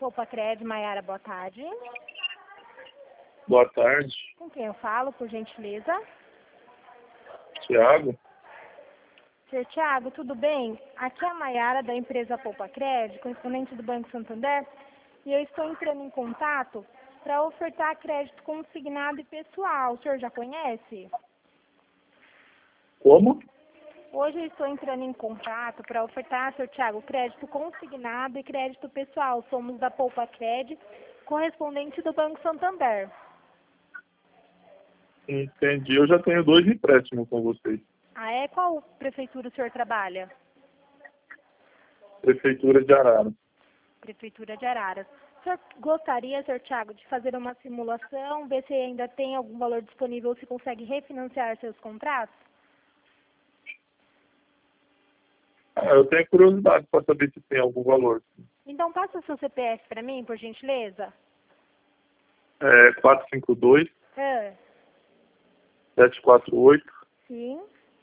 Poupa-Cred, Maiara, boa tarde. Boa tarde, Com quem eu falo, por gentileza? Thiago. Sr. Thiago, tudo bem? Aqui é a Maiara, da empresa Poupa-Cred, correspondente do Banco Santander, e eu estou entrando em contato para ofertar crédito consignado e pessoal. O senhor já conhece? Como? Hoje eu estou entrando em contato para ofertar, Sr. Thiago, crédito consignado e crédito pessoal. Somos da Poupa-Cred, correspondente do Banco Santander. Entendi. Eu já tenho 2 empréstimos com vocês. Ah, é? Qual prefeitura o senhor trabalha? Prefeitura de Arara. Prefeitura de Araras. O senhor gostaria, Sr. Thiago, de fazer uma simulação, ver se ainda tem algum valor disponível ou se consegue refinanciar seus contratos? Eu tenho curiosidade para saber se tem algum valor. Então, passa o seu CPF para mim, por gentileza. É 452 Ah, 748 sim,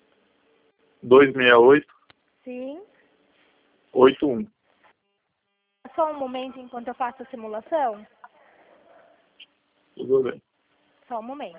268 sim. 81. Só um momento enquanto eu faço a simulação. Tudo bem. Só um momento.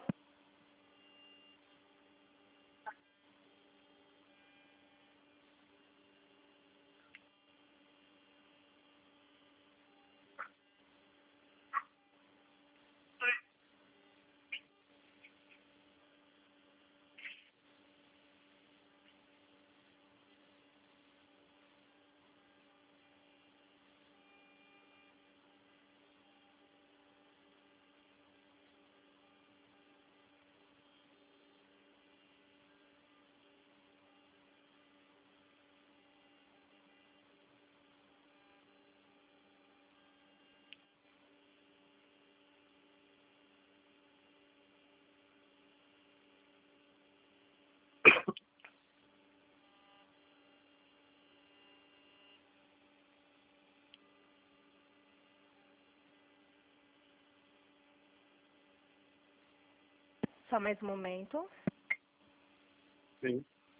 Só mais um momento. Sim.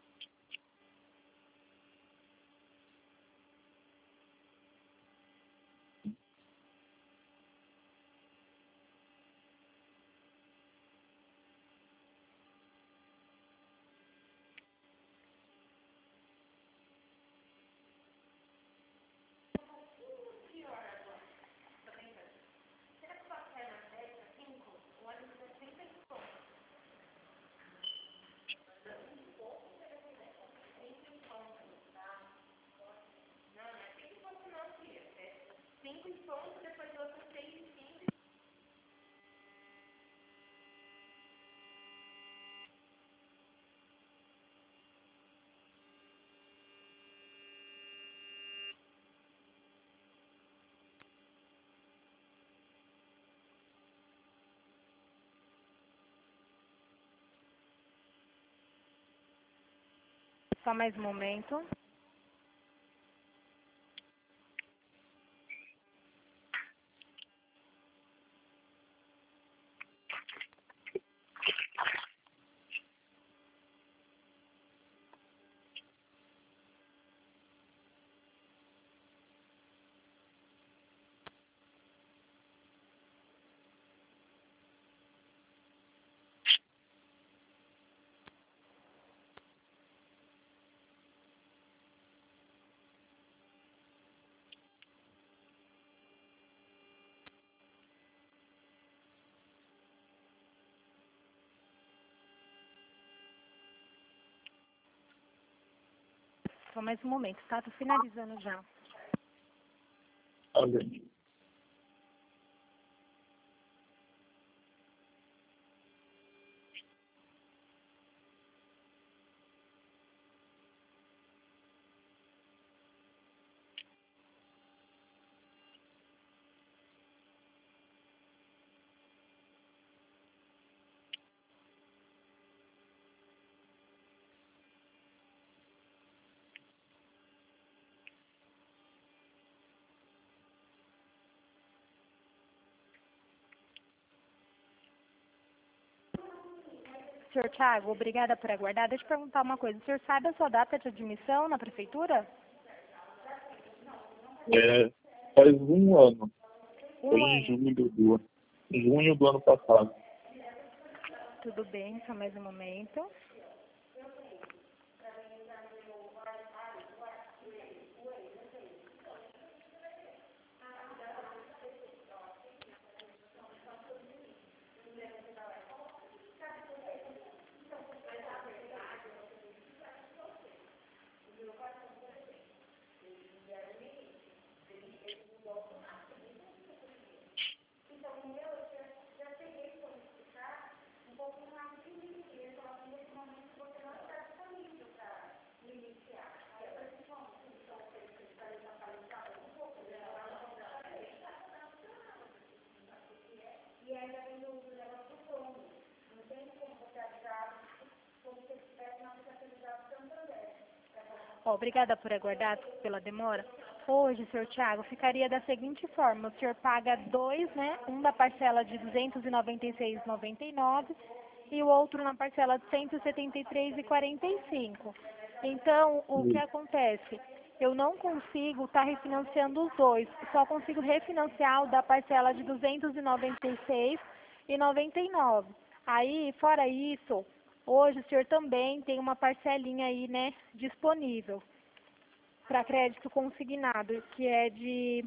Só mais um momento. Só mais um momento, tá? Tô finalizando já. Tá bem. Senhor Thiago, obrigada por aguardar. Deixa eu perguntar uma coisa. O senhor sabe a sua data de admissão na prefeitura? É Faz um ano. Foi Um em ano. junho do ano passado. Tudo bem, só mais um momento. Ó, obrigada por aguardar, pela demora. Hoje, senhor Thiago, ficaria da seguinte forma: o senhor paga dois, né? Um da parcela de R$ 296,99 e o outro na parcela de R$ 173,45. Então, o que acontece? Eu não consigo estar refinanciando os dois, só consigo refinanciar o da parcela de R$ 296,99. Aí, fora isso, hoje o senhor também tem uma parcelinha aí, né, disponível para crédito consignado, que é de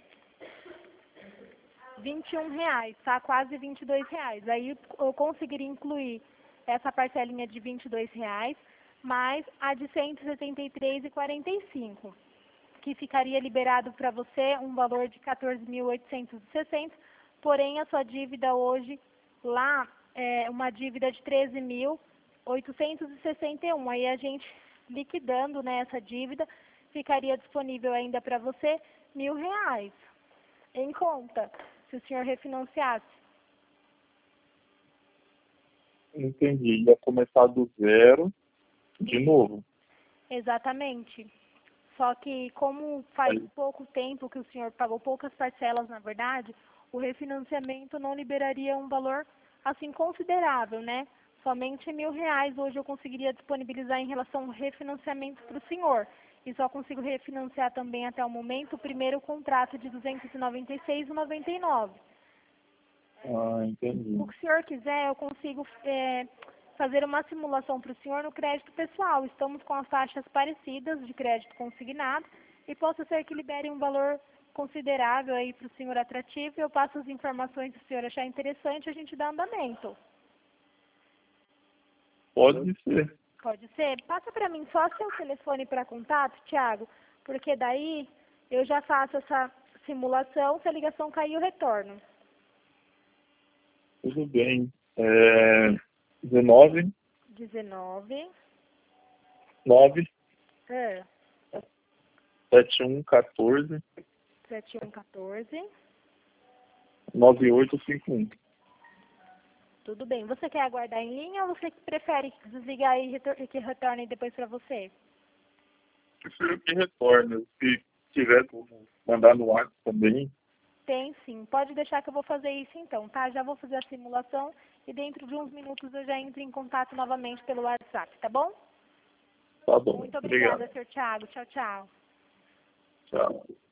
R$ 21, tá? Quase R$ 22. Aí eu conseguiria incluir essa parcelinha de R$ 22, mais a de R$ 173,45, que ficaria liberado para você um valor de R$ 14.860, porém a sua dívida hoje lá é uma dívida de R$ 13.861. Aí a gente liquidando, né, essa dívida, ficaria disponível ainda para você R$ 1.000 em conta, se o senhor refinanciasse. Entendi. Ia começar do zero de novo. Exatamente. Só que como faz pouco tempo que o senhor pagou poucas parcelas, na verdade, o refinanciamento não liberaria um valor assim considerável, né? Somente R$ 1.000 hoje eu conseguiria disponibilizar em relação ao refinanciamento para o senhor. E só consigo refinanciar também até o momento o primeiro contrato de R$ 296,99. Entendi. O que o senhor quiser, eu consigo fazer uma simulação para o senhor no crédito pessoal. Estamos com as taxas parecidas de crédito consignado e possa ser que libere um valor considerável aí para o senhor atrativo. Eu passo as informações se o senhor achar interessante, a gente dá andamento. Pode ser. Pode ser? Passa para mim só seu telefone para contato, Thiago, porque daí eu já faço essa simulação, se a ligação cair eu retorno. Tudo bem. 19 9 7114 7114. 9851. Tudo bem. Você quer aguardar em linha ou você prefere desligar e que retorne depois para você? Prefiro que retorne. Se tiver como mandar no WhatsApp também. Tem sim. Pode deixar que eu vou fazer isso então, tá? Já vou fazer a simulação e dentro de uns minutos eu já entro em contato novamente pelo WhatsApp, tá bom? Tá bom. Muito obrigada, Obrigado. Sr. Thiago. Tchau, tchau. Tchau.